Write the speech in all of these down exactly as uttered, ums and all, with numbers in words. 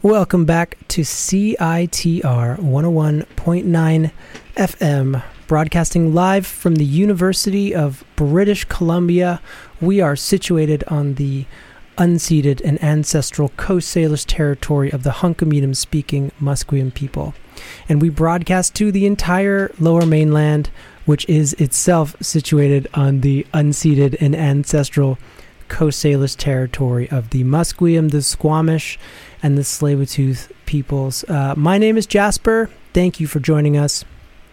Welcome back to C I T R one oh one point nine F M, broadcasting live from the University of British Columbia. We are situated on the unceded and ancestral Coast Salish territory of the Hunkaminam-speaking Musqueam people. And we broadcast to the entire Lower Mainland, which is itself situated on the unceded and ancestral Coast Salish territory of the Musqueam, the Squamish, and the Tsleil-Waututh peoples. Uh, my name is Jasper. Thank you for joining us.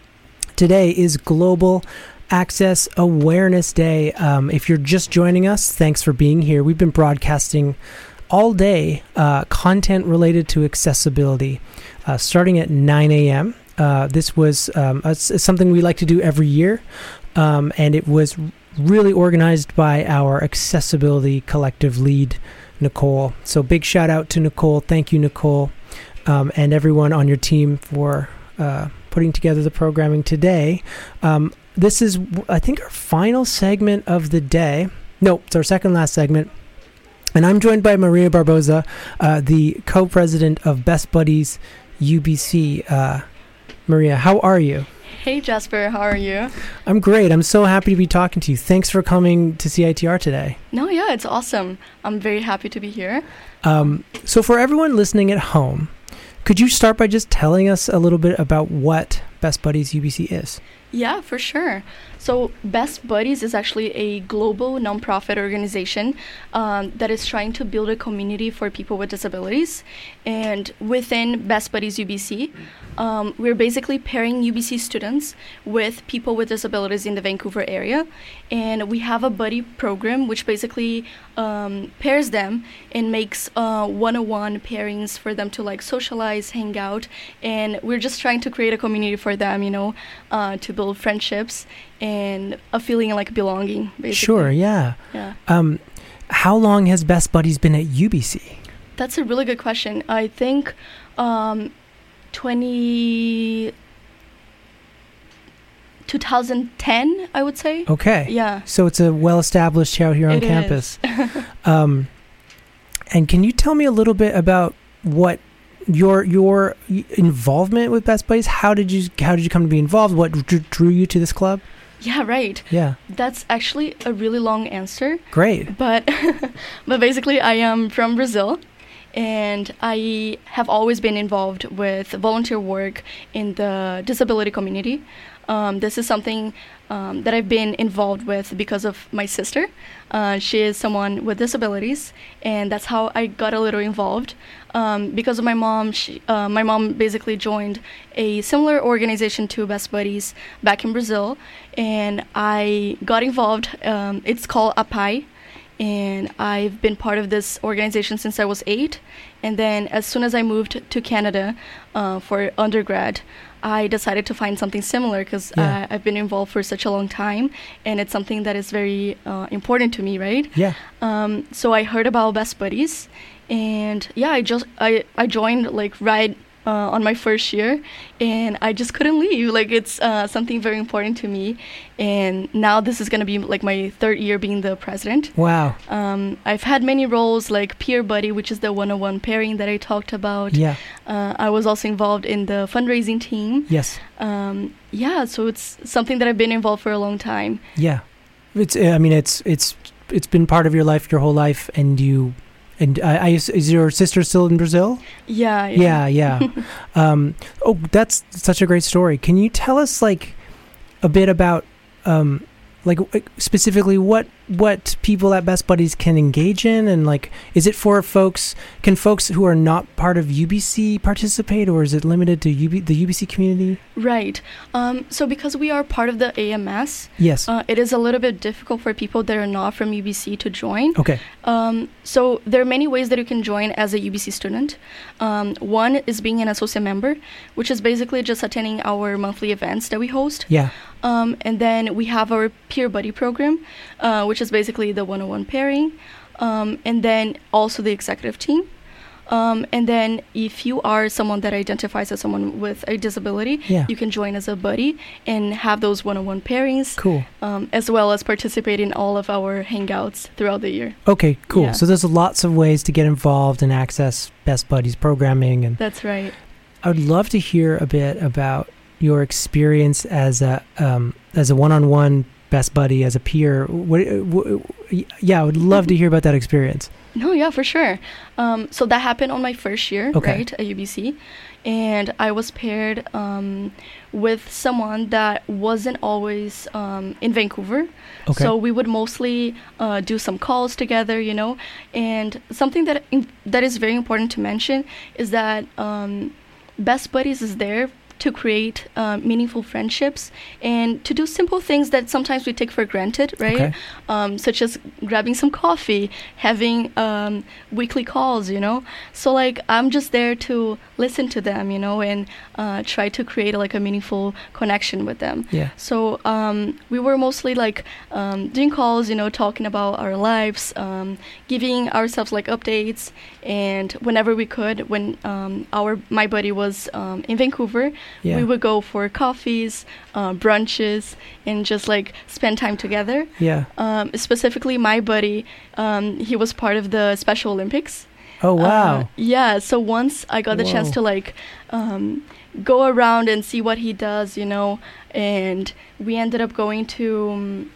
Today is Global Access Awareness Day. Um, if you're just joining us, thanks for being here. We've been broadcasting all day uh, content related to accessibility, uh, starting at nine a.m. Uh, this was um, a, something we like to do every year, um, and it was really organized by our Accessibility Collective lead, Nicole. So big shout out to Nicole. Thank you, Nicole, um, and everyone on your team for uh, putting together the programming today. Um, this is, I think, our final segment of the day. No, it's our second last segment. And I'm joined by Maria Barboza, uh, the co-president of Best Buddies U B C. Uh, Maria, how are you? Hey, Jasper. How are you? I'm great. I'm so happy to be talking to you. Thanks for coming to C I T R today. No, yeah, it's awesome. I'm very happy to be here. Um, so for everyone listening at home, could you start by just telling us a little bit about what Best Buddies U B C is? Yeah, for sure. So Best Buddies is actually a global nonprofit organization um, that is trying to build a community for people with disabilities. And within Best Buddies U B C, um, we're basically pairing U B C students with people with disabilities in the Vancouver area. And we have a buddy program which basically um, pairs them and makes uh, one-on-one pairings for them to like socialize, hang out. And we're just trying to create a community for them, you know, uh, to build friendships and a feeling like belonging, basically. Sure, yeah. Yeah. Um, how long has Best Buddies been at U B C? That's a really good question. I think um, twenty, twenty ten, I would say. Okay. Yeah. So it's a well-established out here on It campus. um, and can you tell me a little bit about what your your involvement with Best Buddies? How did you how did you come to be involved? What dr- drew you to this club? Yeah, right. Yeah. That's actually a really long answer. Great. But but basically, I am from Brazil, and I have always been involved with volunteer work in the disability community. Um, this is something um, that I've been involved with because of my sister. Uh, she is someone with disabilities, and that's how I got a little involved. Um, because of my mom, she, uh, my mom basically joined a similar organization to Best Buddies back in Brazil, and I got involved. Um, it's called A P A I, and I've been part of this organization since I was eight. And then as soon as I moved to Canada uh, for undergrad, I decided to find something similar because Yeah. uh, I've been involved for such a long time, and it's something that is very uh, important to me, right? Yeah. Um, so I heard about Best Buddies, and yeah, I just I, I joined like right uh, on my first year, and I just couldn't leave. Like it's uh, something very important to me, and now this is gonna be like my third year being the president. Wow. Um, I've had many roles like peer buddy, which is the one-on-one pairing that I talked about. Yeah. Uh, I was also involved in the fundraising team. Yes. Um, yeah, so it's something that I've been involved for a long time. Yeah. It's. I mean, it's it's it's been part of your life your whole life, and you. And I, I is your sister still in Brazil? Yeah. Yeah, yeah. um, oh, that's such a great story. Can you tell us like a bit about um, like specifically what what people at Best Buddies can engage in, and like is it for folks? Can folks who are not part of U B C participate, or is it limited to U B, the U B C community? Right. Um, so because we are part of the A M S, Yes. uh, it is a little bit difficult for people that are not from U B C to join. Okay. Um, so there are many ways that you can join as a U B C student. Um, one is being an associate member, which is basically just attending our monthly events that we host. Yeah. Um, and then we have our peer buddy program, uh, which is basically the one-on-one pairing. Um, and then also the executive team. Um, and then if you are someone that identifies as someone with a disability, Yeah. you can join as a buddy and have those one-on-one pairings, Cool. um, as well as participate in all of our hangouts throughout the year. Okay, cool. Yeah. So there's lots of ways to get involved and access Best Buddies programming. And That's right. I would love to hear a bit about your experience as a um, as a one-on-one Best Buddy, as a peer. What, what, yeah, I would love to hear about that experience. No, yeah, for sure. Um, so that happened on my first year, Okay. right, at U B C. And I was paired um, with someone that wasn't always um, in Vancouver. Okay. So we would mostly uh, do some calls together, you know. And something that that is very important to mention is that um, Best Buddies is there to create uh, meaningful friendships and to do simple things that sometimes we take for granted, right? Okay. Um, such as grabbing some coffee, having um, weekly calls, you know? So, like, I'm just there to listen to them, you know, and uh, try to create, like, a meaningful connection with them. Yeah. So, um, we were mostly, like, um, doing calls, you know, talking about our lives, um, giving ourselves, like, updates, and whenever we could, when um, our my buddy was um, in Vancouver, Yeah. we would go for coffees, uh, brunches, and just like spend time together. Yeah. Um, specifically, my buddy, um, he was part of the Special Olympics. Oh, wow. Uh, yeah. So once I got the Whoa. chance to like um, go around and see what he does, you know, and we ended up going to. Um,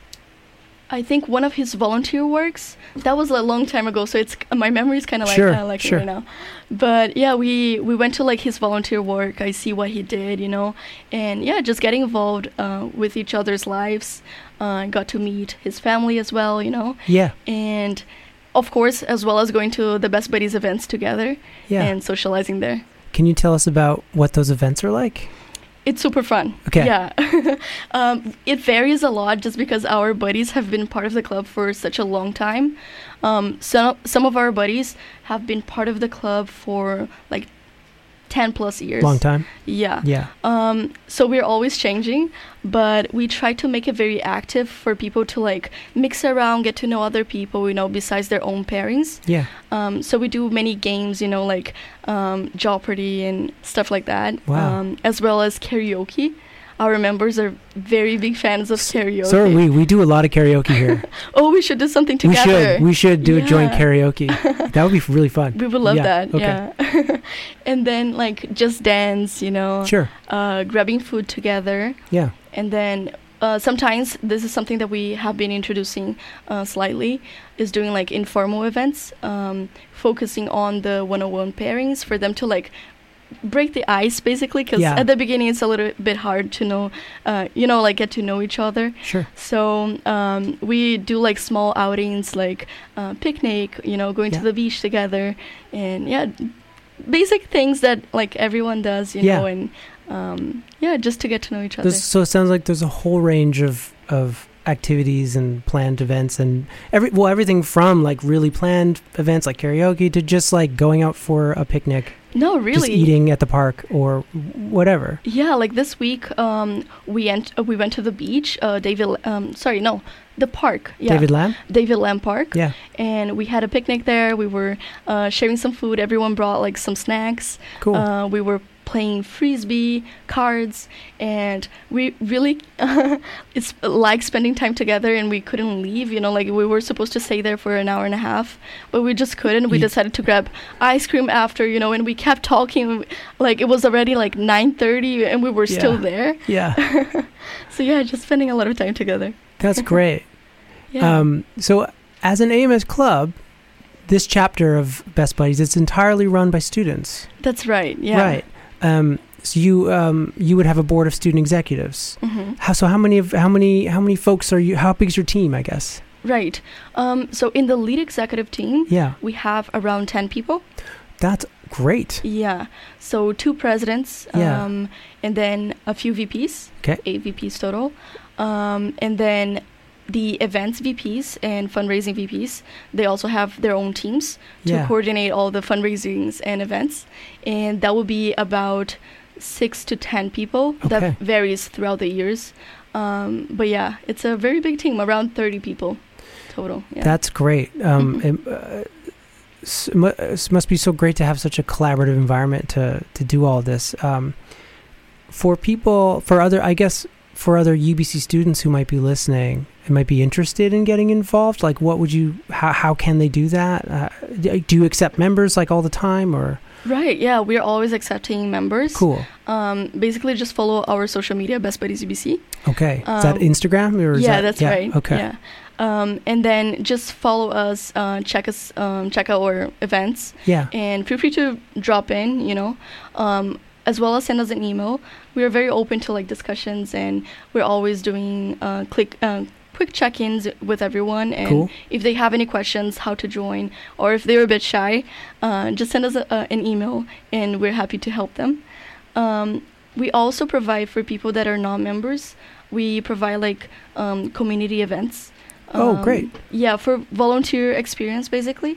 I think one of his volunteer works. That was a long time ago, so it's my memory is kind of like Sure, uh, like sure. right now. But yeah, we we went to like his volunteer work. I see what he did, you know, and yeah, just getting involved uh, with each other's lives. Uh, got to meet his family as well, you know, Yeah. and of course, as well as going to the Best Buddies events together Yeah. and socializing there. Can you tell us about what those events are like? It's super fun. Okay. Yeah. um, it varies a lot just because our buddies have been part of the club for such a long time. Um, so some of our buddies have been part of the club for like ten plus years. Long time? Yeah. Yeah. Um, so we're always changing, but we try to make it very active for people to like mix around, get to know other people, you know, besides their own pairings. Yeah. Um, so we do many games, you know, like um, Jeopardy and stuff like that. Wow. Um, as well as karaoke. Our members are very big fans of karaoke. So are we. We do a lot of karaoke here. Oh, we should do something together. We should. We should do a joint Yeah. karaoke. That would be really fun. We would love Yeah, that. okay. Yeah. And then like just dance, you know. Sure. Uh, grabbing food together. Yeah. And then uh, sometimes this is something that we have been introducing uh, slightly, is doing like informal events, um, focusing on the one-on-one pairings for them to like break the ice basically, because Yeah. at the beginning it's a little bit hard to know, uh, you know, like get to know each other. Sure. So um, we do like small outings, like uh, picnic, you know, going Yeah. to the beach together, and yeah, basic things that like everyone does, you Yeah. know, and um, yeah, just to get to know each other. There's, so it sounds like there's a whole range of of activities and planned events, and every well everything from like really planned events like karaoke to just like going out for a picnic, No, really. just eating at the park or whatever. Yeah, like this week, um, we ent- uh, we went to the beach. Uh, David, um, sorry, no, the park. Yeah, David Lamb? David Lamb Park. Yeah. And we had a picnic there. We were uh, sharing some food. Everyone brought like some snacks. Cool. Uh, we were playing frisbee, cards, and we really it's like spending time together, and we couldn't leave, you know, like we were supposed to stay there for an hour and a half, but we just couldn't. We Ye- decided to grab ice cream after, you know, and we kept talking, like it was already like nine thirty and we were still Yeah. there. Yeah. So yeah, just spending a lot of time together. That's great. Yeah. Um, so as an A M S club, this chapter of Best Buddies, it's entirely run by students. That's right. Yeah. Right. Um, so you um, you would have a board of student executives. hmm How so? How many of how many how many folks are you? How big is your team? I guess. Right. Um, so in the lead executive team, Yeah, we have around ten people. that's great. Yeah. So two presidents, Yeah. um, and then a few V Ps. Okay. Eight V Ps total. Um, and then the events V Ps and fundraising V Ps, they also have their own teams to Yeah. coordinate all the fundraisings and events. And that will be about six to ten people. Okay. That varies throughout the years. Um, but yeah, it's a very big team, around thirty people total. Yeah. That's great. Um, Mhm. it- uh, it must be so great to have such a collaborative environment to to do all this. Um, for people, for other, I guess, for other U B C students who might be listening and might be interested in getting involved, like what would you, how how can they do that? Uh, do you accept members like all the time, or? Right, yeah, we're always accepting members. Cool. Um, basically, just follow our social media, Best Buddies U B C. Okay. Um, is that Instagram? Or is yeah, that, that's yeah, right. Okay. Yeah. Um, and then just follow us, uh, check us, um, check out our events. Yeah. And feel free to drop in, you know, um, as well as send us an email. We are very open to like discussions, and we're always doing uh, click. Uh, quick check-ins with everyone, and cool. if they have any questions how to join, or if they're a bit shy, uh, just send us a, uh, an email, and we're happy to help them. Um, we also provide for people that are non-members, we provide like um, community events. Um, oh, great. Yeah, for volunteer experience, basically.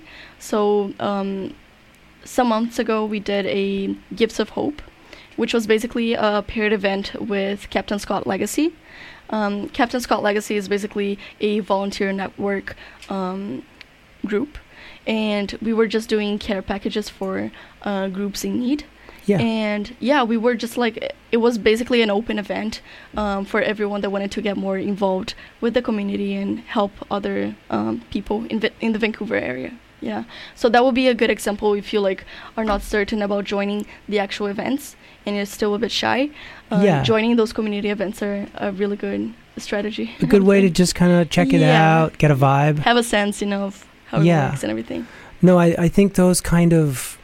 So um, some months ago, we did a Gifts of Hope, which was basically a paired event with Captain Scott Legacy. Um, Captain Scott Legacy is basically a volunteer network um, group, and we were just doing care packages for uh, groups in need. Yeah. And yeah, we were just like, it was basically an open event um, for everyone that wanted to get more involved with the community and help other um, people in, Vi- in the Vancouver area. Yeah. So that would be a good example if you like are not certain about joining the actual events and you're still a bit shy. Uh, yeah. Joining those community events are a really good strategy. A good way to just kind of check it yeah. out, get a vibe. Have a sense, you know, of how it yeah. works and everything. No, I, I think those kind of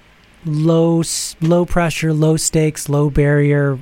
low low pressure, low stakes, low barrier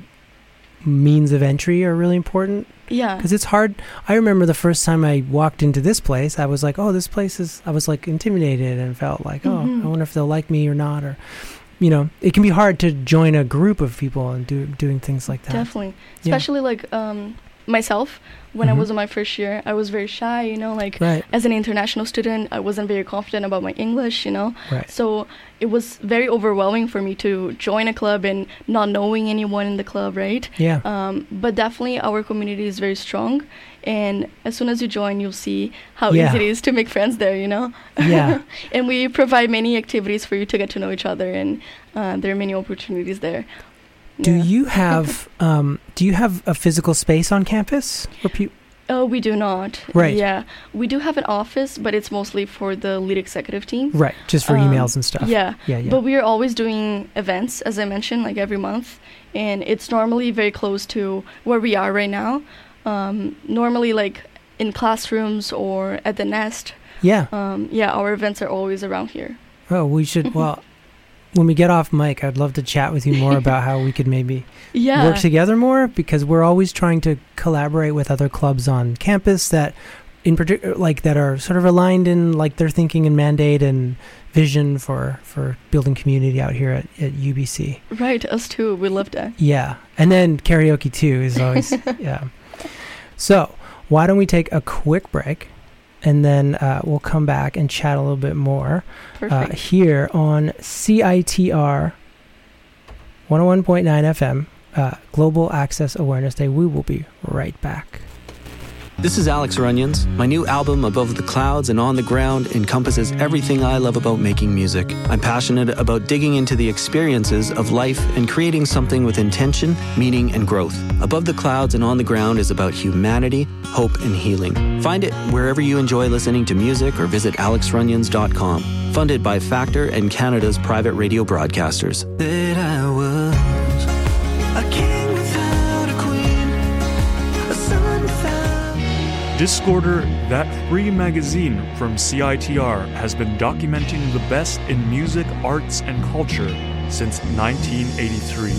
means of entry are really important. Yeah. Because it's hard. I remember the first time I walked into this place, I was like, oh, this place is, I was like intimidated and felt like, oh, mm-hmm. I wonder if they'll like me or not. Or, you know, it can be hard to join a group of people and do doing things like that. Definitely. Especially yeah. like um, myself, when mm-hmm. I was in my first year, I was very shy, you know, like right. as an international student, I wasn't very confident about my English, you know. Right. So it was very overwhelming for me to join a club and not knowing anyone in the club, right? Yeah. Um, but definitely our community is very strong. And as soon as you join, you'll see how yeah. easy it is to make friends there, you know? Yeah. And we provide many activities for you to get to know each other, and uh, there are many opportunities there. Do yeah. you have um, do you have a physical space on campus? Or pe- Oh, we do not. Right. Yeah. We do have an office, but it's mostly for the lead executive team. Right. Just for um, emails and stuff. Yeah. Yeah, yeah. But we are always doing events, as I mentioned, like every month. And it's normally very close to where we are right now. Um, normally, like in classrooms or at the Nest. Yeah. Um, yeah, our events are always around here. Oh, we should, well, when we get off mic, I'd love to chat with you more about how we could maybe yeah. work together more, because we're always trying to collaborate with other clubs on campus that in particular, like that are sort of aligned in like their thinking and mandate and vision for, for building community out here at, at U B C. Right. Us too. We love that. Yeah. And then karaoke too is always, yeah. So why don't we take a quick break, and then uh, we'll come back and chat a little bit more uh, here on C I T R one oh one point nine F M, uh, Global Access Awareness Day. We will be right back. This is Alex Runyons. My new album, Above the Clouds and On the Ground, encompasses everything I love about making music. I'm passionate about digging into the experiences of life and creating something with intention, meaning, and growth. Above the Clouds and On the Ground is about humanity, hope, and healing. Find it wherever you enjoy listening to music, or visit alex runyons dot com. Funded by Factor and Canada's private radio broadcasters. That I was a king. Discorder, that free magazine from C I T R, has been documenting the best in music, arts, and culture since nineteen eighty-three.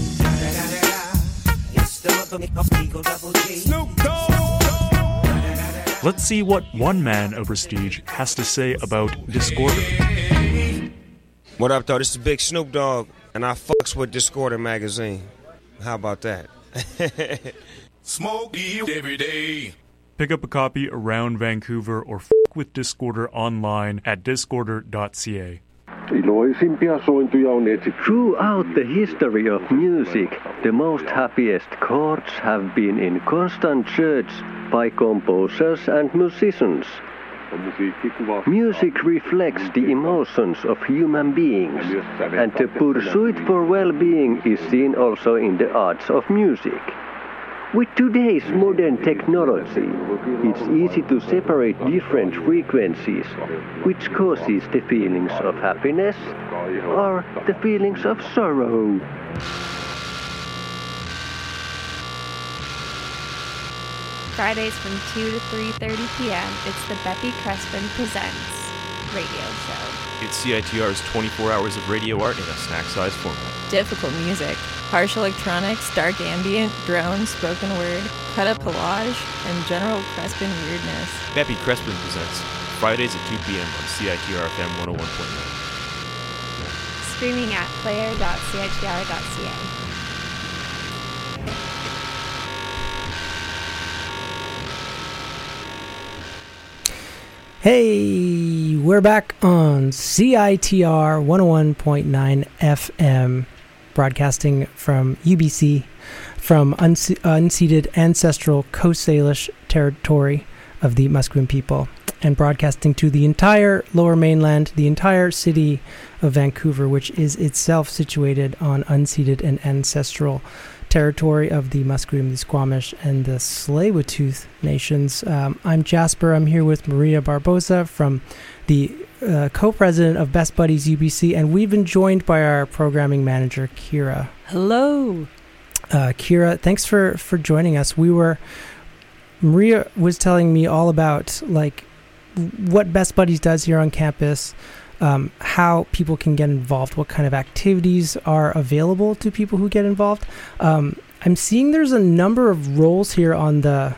Let's see what one man of prestige has to say about Discorder. What up, though? This is Big Snoop Dogg, and I fucks with Discorder magazine. How about that? Smoke you every day. Pick up a copy around Vancouver, or f*** with Discorder online at discorder dot c a. Throughout the history of music, the most happiest chords have been in constant search by composers and musicians. Music reflects the emotions of human beings, and the pursuit for well-being is seen also in the arts of music. With today's modern technology, it's easy to separate different frequencies, which causes the feelings of happiness or the feelings of sorrow. Fridays from two to three thirty p.m., it's the Beppy Crespin Presents radio show. It's C I T R's twenty-four hours of radio art in a snack-sized format. Difficult music, harsh electronics, dark ambient, drone, spoken word, cut-up collage, and general Crespin weirdness. Beppy Crespin Presents, Fridays at two p.m. on C I T R F M one oh one point nine. Streaming at player dot c i t r dot c a. Hey, we're back on C I T R one oh one point nine F M, broadcasting from U B C, from unce- unceded ancestral Coast Salish territory of the Musqueam people, and broadcasting to the entire Lower Mainland, the entire city of Vancouver, which is itself situated on unceded and ancestral territory of the Musqueam, the Squamish, and the Tsleil-Waututh nations. Um, I'm Jasper. I'm here with Maria Barbosa from the uh, co-president of Best Buddies U B C, and we've been joined by our programming manager, Kira. Hello. Uh, Kira, thanks for, for joining us. We were, Maria was telling me all about like what Best Buddies does here on campus, Um, how people can get involved, what kind of activities are available to people who get involved. Um, I'm seeing there's a number of roles here on the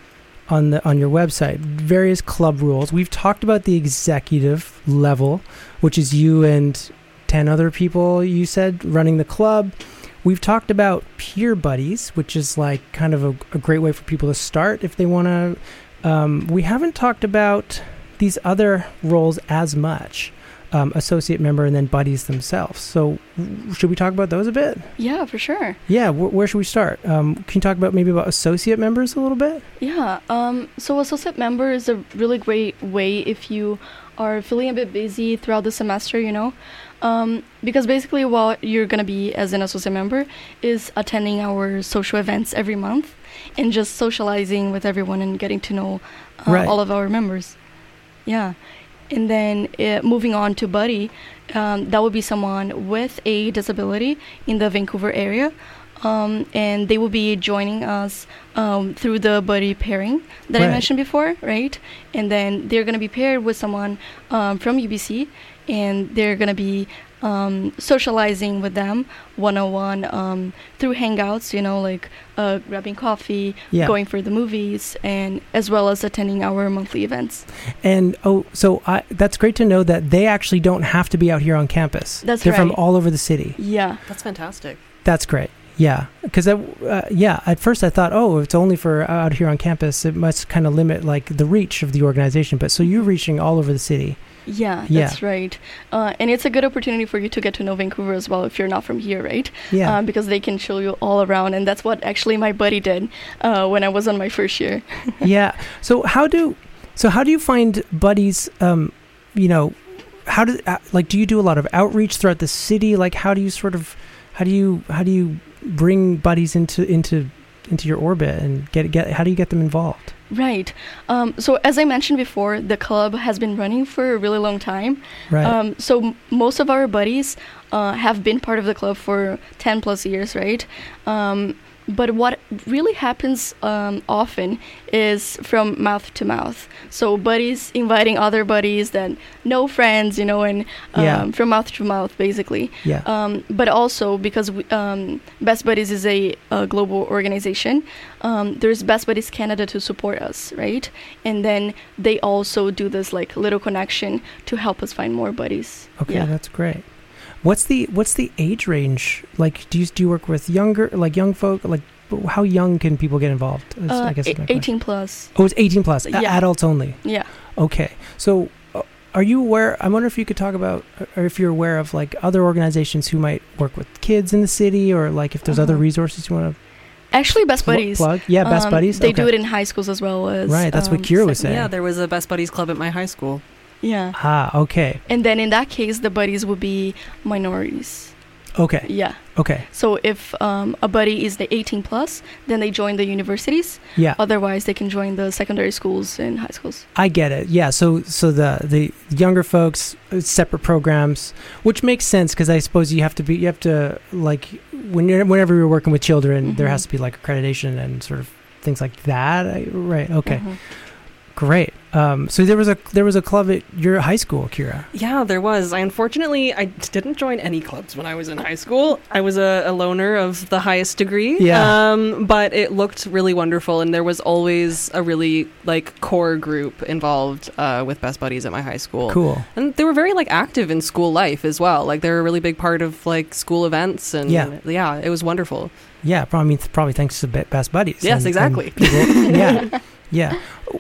on the on your website, various club roles. We've talked about the executive level, which is you and ten other people, you said, running the club. We've talked about peer buddies, which is like kind of a, a great way for people to start if they want to. Um, we haven't talked about these other roles as much. Um, associate member and then buddies themselves. So w- should we talk about those a bit? Yeah, for sure. Yeah, wh- where should we start? Um, can you talk about maybe about associate members a little bit? Yeah, um, so associate member is a really great way if you are feeling a bit busy throughout the semester, you know, um, because basically what you're going to be as an associate member is attending our social events every month and just socializing with everyone and getting to know uh, right. all of our members. Yeah. And then uh, moving on to buddy, um, that would be someone with a disability in the Vancouver area. Um, and they will be joining us um, through the buddy pairing that right. I mentioned before, right? And then they're going to be paired with someone um, from U B C, and they're going to be um, socializing with them one-on-one um, through hangouts, you know, like uh, grabbing coffee, yeah. going for the movies, and as well as attending our monthly events. And, oh, so I, that's great to know that they actually don't have to be out here on campus. That's They're right. from all over the city. Yeah. That's fantastic. That's great. Yeah, because uh, yeah, at first I thought, oh, if it's only for out here on campus, it must kind of limit like the reach of the organization. But so you're reaching all over the city. Yeah, yeah. that's right. Uh, and it's a good opportunity for you to get to know Vancouver as well if you're not from here, right? Yeah. Uh, because they can show you all around, and that's what actually my buddy did uh, when I was on my first year. Yeah. So how do so how do you find buddies? Um, you know, how do uh, like do you do a lot of outreach throughout the city? Like, how do you sort of how do you how do you bring buddies into into into your orbit and get get how do you get them involved? Right. Um, so as I mentioned before, the club has been running for a really long time. Right. Um, so m- most of our buddies uh, have been part of the club for ten plus years, right? Um, but what really happens um, often is from mouth to mouth. So buddies inviting other buddies that know friends, you know, and um, yeah. from mouth to mouth, basically. Yeah. Um, but also because we, um, Best Buddies is a, a global organization, um, there's Best Buddies Canada to support us, right? And then they also do this like little connection to help us find more buddies. Okay, yeah. That's great. What's the what's the age range? Like, do you do you work with younger, like young folk? Like, how young can people get involved? Is, Uh, I guess is my eighteen question. plus. Oh, it's eighteen plus. Yeah. A- adults only. Yeah. Okay. So, uh, are you aware? I wonder if you could talk about, or if you're aware of like other organizations who might work with kids in the city, or like if there's Uh-huh. other resources you want to. Actually, Best Pl- Buddies. plug? Yeah, Best um, Buddies? They Okay. do it in high schools as well as. Right, that's what um, Kira was sec- saying. Yeah, there was a Best Buddies Club at my high school. Yeah. Ah, okay. And then in that case, the buddies would be minorities. Okay. Yeah. Okay. So if um, a buddy is the eighteen plus, then they join the universities. Yeah. Otherwise, they can join the secondary schools and high schools. I get it. Yeah. So so the the younger folks, uh, separate programs, which makes sense because I suppose you have to be you have to like when you're whenever you're working with children, Mm-hmm. there has to be like accreditation and sort of things like that. I, right. Okay. Mm-hmm. Great. Um, so there was a there was a club at your high school, Kira. Yeah, there was. I unfortunately I didn't join any clubs when I was in high school. I was a, a loner of the highest degree. Yeah. Um, but it looked really wonderful, and there was always a really like core group involved uh, with Best Buddies at my high school. Cool. And they were very like active in school life as well. Like they were a really big part of like school events, and Yeah. yeah, it was wonderful. Yeah. Probably, I mean, probably thanks to Be- Best Buddies. Yes, and- exactly. and people- yeah. Yeah.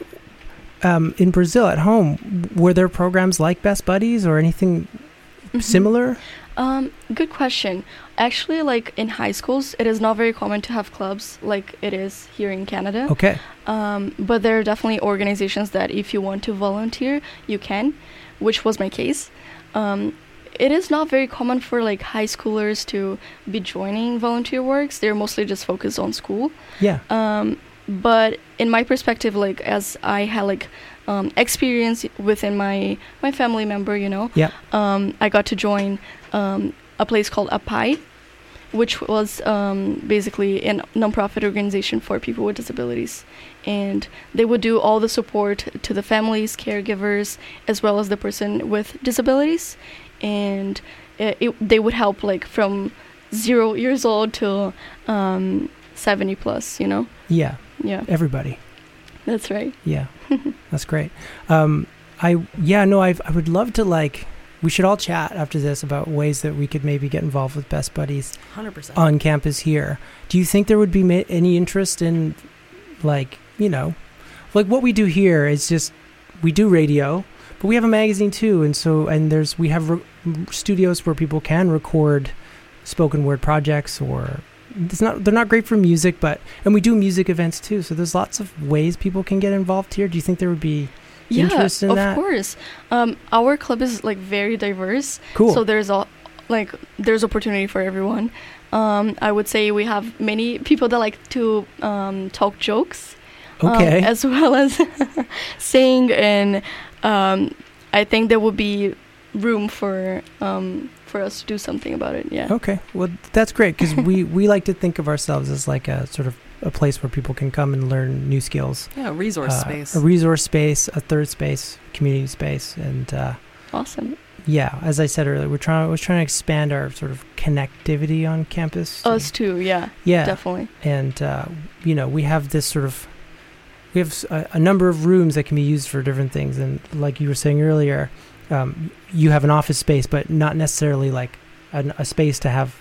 Um, in Brazil at home, were there programs like Best Buddies or anything Mhm. similar? Um, good question. Actually, like in high schools, it is not very common to have clubs like it is here in Canada. Okay. Um, but there are definitely organizations that if you want to volunteer, you can, which was my case. Um, it is not very common for like high schoolers to be joining volunteer works. They're mostly just focused on school. Yeah. Um, but in my perspective, like as I had like um, experience within my my family member, you know, Yeah. um, I got to join um, a place called A P I, which was um, basically a nonprofit organization for people with disabilities, and they would do all the support to the families, caregivers, as well as the person with disabilities, and it, it, they would help like from zero years old to um, seventy plus, you know. Yeah. Yeah, Everybody. that's right. Yeah. That's great. Um, I, yeah, no, I I would love to like, we should all chat after this about ways that we could maybe get involved with Best Buddies one hundred percent. on campus here. Do you think there would be ma- any interest in like, you know, like what we do here is just, we do radio, but we have a magazine too. And so, and there's, we have re- studios where people can record spoken word projects or it's not, they're not great for music, but, and we do music events too. So there's lots of ways people can get involved here. Do you think there would be interest in of that? course. Um, our club is like very diverse. Cool. So there's all like there's opportunity for everyone. Um, I would say we have many people that like to um, talk jokes, um, Okay. as well as sing, and um, I think there would be room for um, for us to do something about it. Yeah. Okay. Well, that's great because we, we like to think of ourselves as like a sort of a place where people can come and learn new skills. Yeah, resource Uh, space. A resource space, a third space, community space. And uh, Awesome. yeah, as I said earlier, we're trying, we're trying to expand our sort of connectivity on campus. Us too. Yeah. Yeah. Definitely. And, uh, you know, we have this sort of, we have s- a, a number of rooms that can be used for different things. And like you were saying earlier, um, you have an office space, but not necessarily like an, a space to have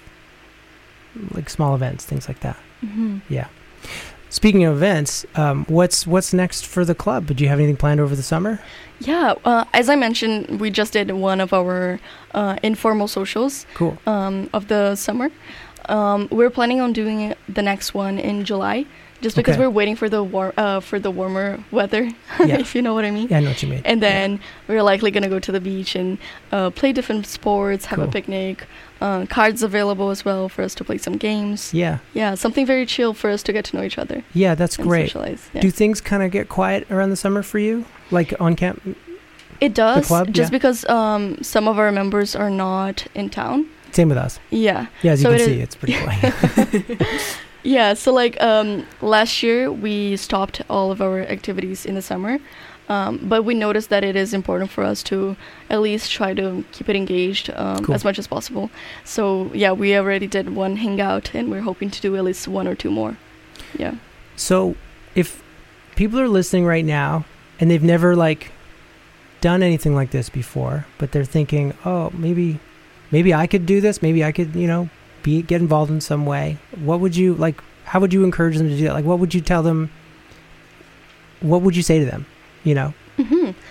like small events, things like that. Mm-hmm. Yeah. Speaking of events, um, what's what's next for the club? Did you have anything planned over the summer? Yeah, uh, as I mentioned, we just did one of our uh, informal socials Cool. um, of the summer. Um, we're planning on doing the next one in July, just because Okay. we're waiting for the war- uh, for the warmer weather, Yeah. if you know what I mean. Yeah, I know what you mean. And then we're likely gonna go to the beach and uh, play different sports, have Cool. a picnic. Uh, cards available as well for us to play some games. Yeah. Yeah, something very chill for us to get to know each other. Yeah, that's and great. Socialize. Yeah. Do things kind of get quiet around the summer for you? Like on camp? It does, club, just yeah. because um, some of our members are not in town. Same with us. Yeah. Yeah, as you So can it see, is- it's pretty quiet. Yeah, so like um, last year we stopped all of our activities in the summer, um, but we noticed that it is important for us to at least try to keep it engaged um, Cool. as much as possible. So yeah, we already did one hangout, and we're hoping to do at least one or two more. Yeah. So if people are listening right now and they've never like done anything like this before, but they're thinking, oh, maybe maybe I could do this. Maybe I could, you know, be get involved in some way. What would you like? How would you encourage them to do that? Like, what would you tell them? What would you say to them? You know? hmm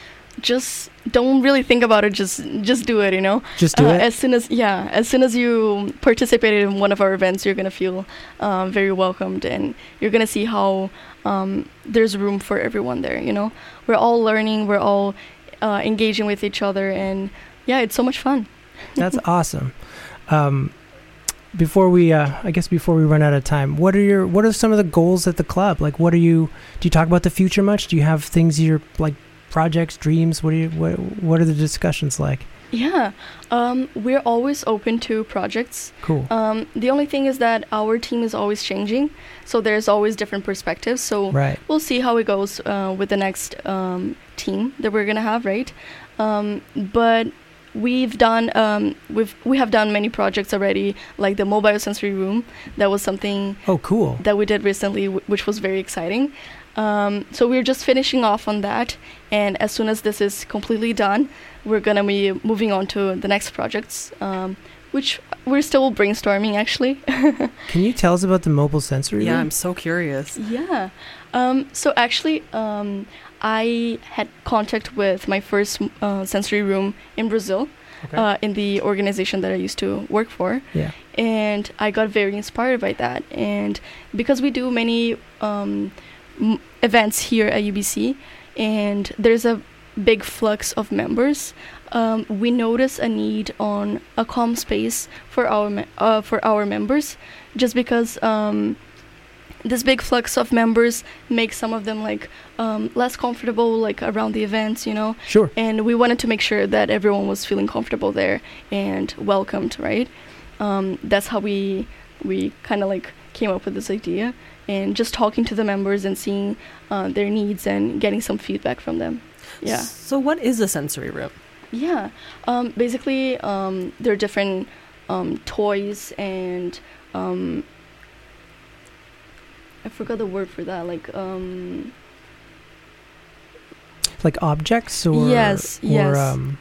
just don't really think about it. Just just do it. You know. Just do uh, it. As soon as yeah, as soon as you participated in one of our events, you're gonna feel um, very welcomed, and you're gonna see how um, there's room for everyone there. You know, we're all learning. We're all uh, engaging with each other, and yeah, it's so much fun. That's awesome. Um, before we, uh, I guess, before we run out of time, what are your, what are some of the goals at the club? Like, what are you? Do you talk about the future much? Do you have things you're like, projects, dreams? What do you? What What are the discussions like? Yeah, um, we're always open to projects. Cool. Um, the only thing is that our team is always changing, so there's always different perspectives. So right. we'll see how it goes uh, with the next um, team that we're gonna have, right? Um, but we've done um, we've we have done many projects already, like the mobile sensory room. That was something. Oh, cool. That we did recently, w- which was very exciting. Um, so we're just finishing off on that, and as soon as this is completely done, we're gonna be moving on to the next projects, um, which we're still brainstorming actually. Can you tell us about the mobile sensory Yeah, room? I'm so curious. Yeah. Um, so actually, um, I had contact with my first uh, sensory room in Brazil, Okay. uh, in the organization that I used to work for. Yeah. And I got very inspired by that. And because we do many um, m- events here at U B C, and there's a big flux of members, um, we notice a need on a calm space for our me- uh, for our members, just because um, this big flux of members makes some of them like um, less comfortable, like around the events, you know. Sure. And we wanted to make sure that everyone was feeling comfortable there and welcomed, right? Um, that's how we we kind of like came up with this idea, and just talking to the members and seeing uh, their needs and getting some feedback from them. Yeah. So what is a sensory room? Yeah. Um, basically, um, there are different um, toys and um, I forgot the word for that. Like um, like objects, or yes, or yes. um,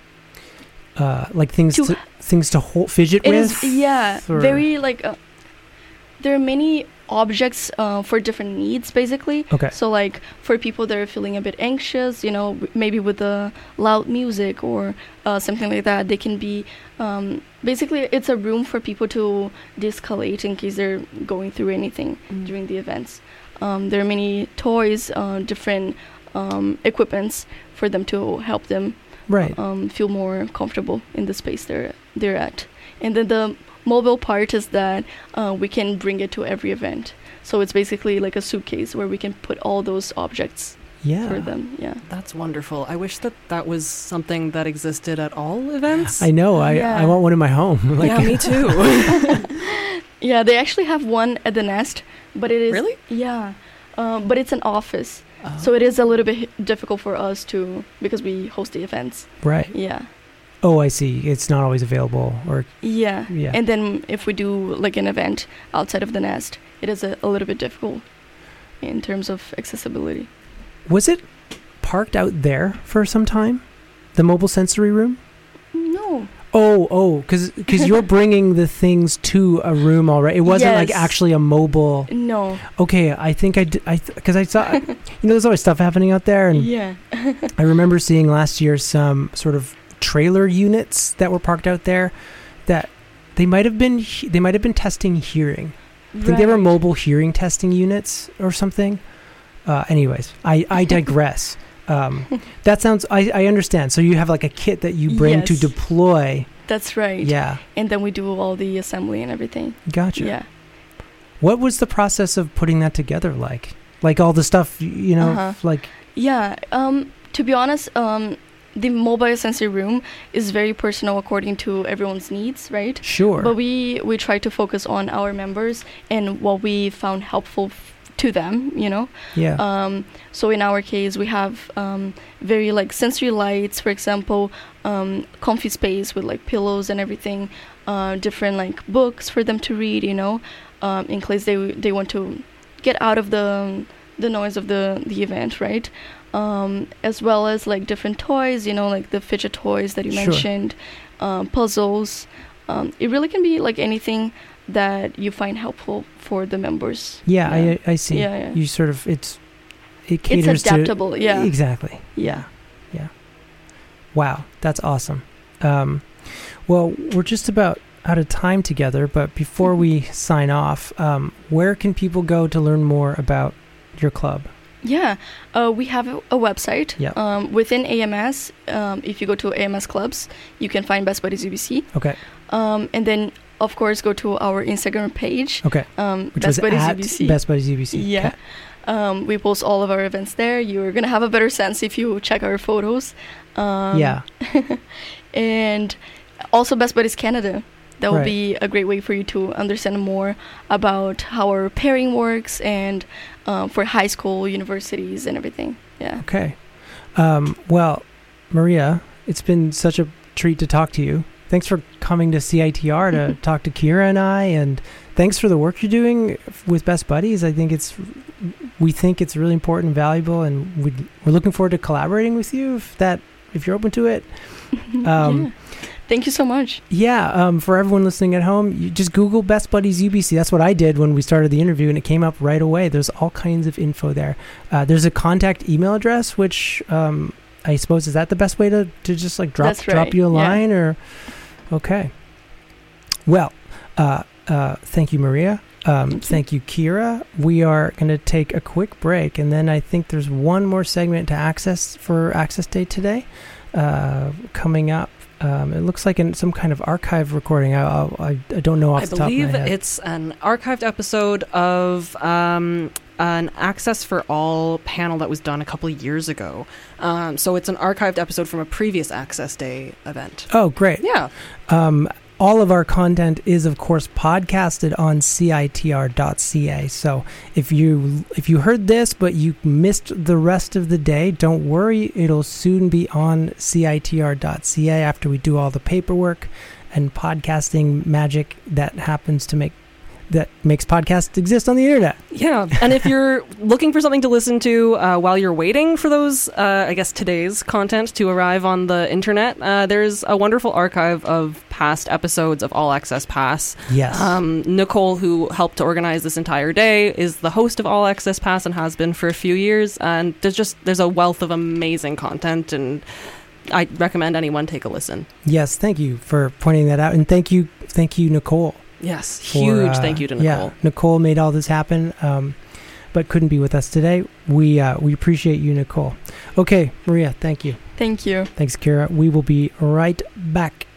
uh, like things To to, things to hold, fidget It with. is, yeah, or- very like uh, there are many objects uh, for different needs, basically. Okay. So like for people that are feeling a bit anxious, you know, w- maybe with the loud music or uh, something like that, they can be um, basically it's a room for people to de-escalate in case they're going through anything Mm. during the events. Um, there are many toys, uh, different um, equipments for them to help them Right. um, feel more comfortable in the space they're they're at. And then the mobile part is that uh, we can bring it to every event. So it's basically like a suitcase where we can put all those objects Yeah. for them. Yeah. That's wonderful. I wish that that was something that existed at all events. I know. I, Yeah. I want one in my home. Like, yeah, me too. Yeah, they actually have one at the Nest, but it is Really? Yeah, um, but it's an office, Oh. so it is a little bit h- difficult for us to because we host the events. Right. Yeah. Oh, I see. It's not always available, or Yeah. Yeah. And then if we do like an event outside of the Nest, it is a, a little bit difficult in terms of accessibility. was it parked out there for some time? The mobile sensory room? No. Oh, oh, because you're bringing the things to a room already. It wasn't like Yes. actually a mobile. No. Okay, I think I d- I because I saw, you know, there's always stuff happening out there, and Yeah. I remember seeing last year some sort of trailer units that were parked out there that they might have been he- they might have been testing hearing. I think they were Right. mobile hearing testing units or something. Uh, anyways, I, I digress. um, that sounds, I, I understand. So you have like a kit that you bring to Yes. deploy. That's right. Yeah. And then we do all the assembly and everything. Gotcha. Yeah. What was the process of putting that together like? Like all the stuff, y- you know, Uh-huh. like, Yeah. Um, to be honest, um, the mobile sensory room is very personal according to everyone's needs, right? sure. But we, we try to focus on our members and what we found helpful f- to them, you know? yeah. Um, so in our case, we have um, very like sensory lights, for example, um, comfy space with like pillows and everything, uh, different like books for them to read, you know, um, in case they they want to get out of the the noise of the the event, right? Um, as well as like different toys, you know, like the fidget toys that you Sure. mentioned, um, puzzles. Um, it really can be like anything that you find helpful for the members. yeah, I, I see. Yeah, yeah. You sort of, it's, it It's caters adaptable, to. yeah. Exactly. Yeah. Wow, that's awesome. Um, well, we're just about out of time together, but before we sign off, um, where can people go to learn more about your club? Yeah, uh, we have a, a website. Yep. Um, within A M S, um, if you go to A M S Clubs, you can find Best Buddies U B C. Okay. Um, and then, of course, go to our Instagram page. Okay. Um, Which Best was Buddies at U B C. Best Buddies U B C. Yeah. Okay. Um, we post all of our events there. You're going to have a better sense if you check our photos. Um, Yeah. And also Best Buddies Canada. That will Right. be a great way for you to understand more about how our pairing works and um, for high school, universities, and everything. Yeah. Okay. Um, well, Maria, it's been such a treat to talk to you. Thanks for coming to C I T R to talk to Kira and I, and thanks for the work you're doing with Best Buddies. I think it's, we think it's really important and valuable, and we'd, we're looking forward to collaborating with you if that, if you're open to it. Um, yeah. Thank you so much. Yeah, um, for everyone listening at home, you just Google Best Buddies U B C. That's what I did when we started the interview, and it came up right away. There's all kinds of info there. Uh, there's a contact email address, which um, I suppose, is that the best way to, to just like drop That's right. drop you a Yeah. line? Or okay. Well, uh, uh, thank you, Maria. Um, Thank you. thank you, Kira. We are going to take a quick break, and then I think there's one more segment to access for Access Day today uh, coming up. Um, it looks like in some kind of archive recording. I, I'll, I I don't know off I the top of believe my head. it's an archived episode of um, an Access for All panel that was done a couple of years ago. Um, so it's an archived episode from a previous Access Day event. Oh, great. Yeah. Um, all of our content is, of course, podcasted on C I T R dot C A. So if you if you heard this but you missed the rest of the day, don't worry. It'll soon be on C I T R dot C A after we do all the paperwork and podcasting magic that happens to make that makes podcasts exist on the internet. Yeah, and if you're looking for something to listen to uh, while you're waiting for those, uh, I guess, today's content to arrive on the internet, uh, there's a wonderful archive of past episodes of All Access Pass. Yes. Um, Nicole, who helped to organize this entire day, is the host of All Access Pass and has been for a few years. And there's just there's a wealth of amazing content, and I recommend anyone take a listen. Yes, thank you for pointing that out, and thank you, thank you, Nicole. Yes, for, huge uh, thank you to Nicole. Yeah, Nicole made all this happen, um, but couldn't be with us today. We uh, we appreciate you, Nicole. Okay, Maria, thank you. Thank you. Thanks, Kira. We will be right back.